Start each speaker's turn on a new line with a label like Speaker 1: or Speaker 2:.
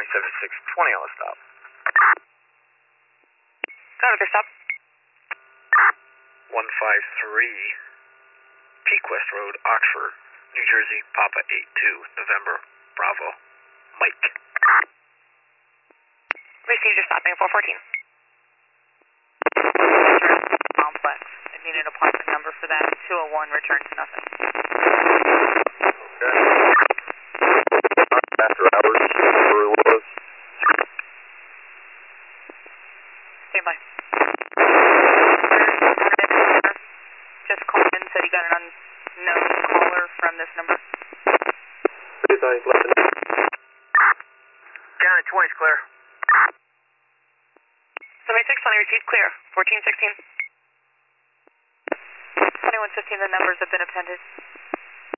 Speaker 1: 7620 on the stop.
Speaker 2: Got it, stop.
Speaker 1: 153 Peak West Road, Oxford, New Jersey, Papa 82, November, Bravo, Mike.
Speaker 2: Received your stopping 414. Complex. I need an apartment number for that. 201 return to nothing.
Speaker 1: Okay. After hours, where it was.
Speaker 2: Stay by. Just called in, said he got an unknown caller from this number.
Speaker 1: County 20's clear.
Speaker 2: 7620 received clear. 1416. 2115, the numbers have been appended.